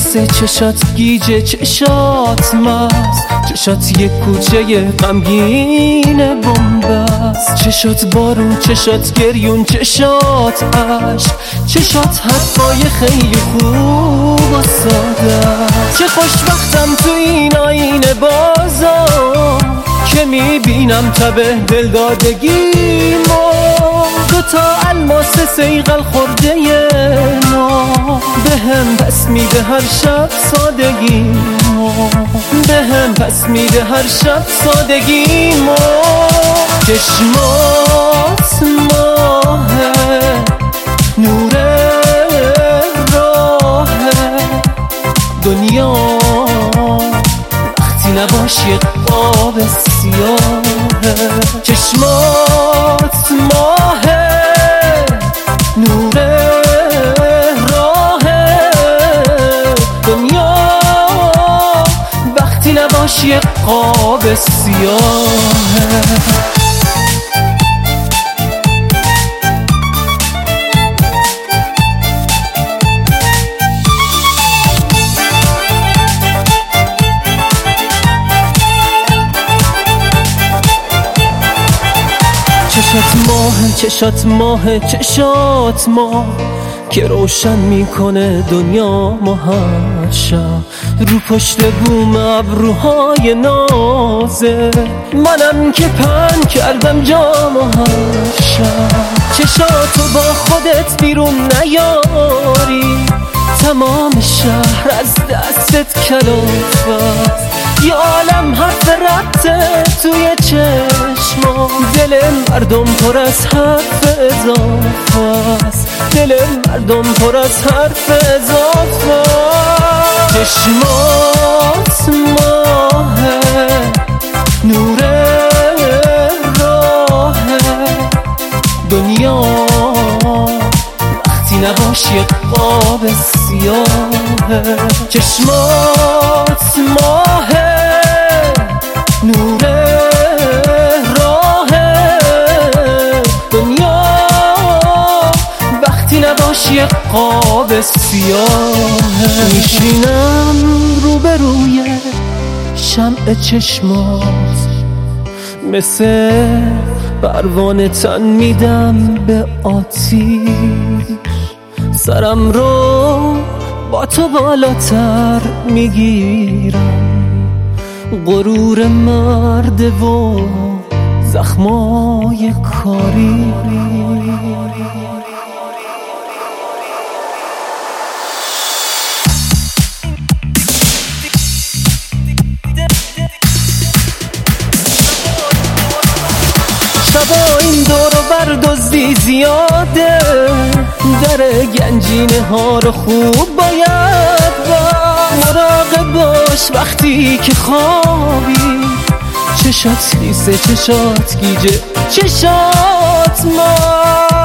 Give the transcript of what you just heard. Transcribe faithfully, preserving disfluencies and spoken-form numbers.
خیسه، چشات گیجه، چشات مست، چشات یک کوچه غمگین بنبست، چشات بارون، چشات گریون، چشات عشق، چشات حرفای خیلی خوب و ساده. چه خوشبختم تو این آینه بازار که میبینم تبه دلدادگیمو، دوتا الماس سیغل خورده نام بهم پس میده هر شب سادگیمو، بهم پس میده هر شب سادگیمو. چشمات ماهه، نور راه دنیا، وقتی نباشی قاب سیاهه. چشمات ماهه، نور راه دنیا، وقتی نباشی قاب سیاهه. چشات ماه، چشات ماه، چشات ماه که روشن میکنه دنیا ما هر شب. رو پشت بوم ابروهای نازه منم که پن کردم جام هر شب. چشاتو با خودت بیرون نیاری، تمام شهر از دستت کلافت. یه عالم حرف ربطه توی چشما، دل مردم پر از حرف اضافه است، دل مردم پر از حرف اضافه. چشمات ماهه، نور راه دنیا، وقتی نباشی قاب سیاهه. چشمات ماهه، نور راه دنیا، وقتی نباشی قاب سیاهه. میشینم روبروی شمع چشمات، مثل پروانه تن میدم به آتیش، سرم رو با تو بالاتر میگیرم، غرور مرد و زخمای کاری. شبا این دور و بردزدی زیاده، در گنجینه ها رو خوب باید باز، مراقب باش وقتی که خوابی. چشات خیسه، چشات گیجه، چشات ما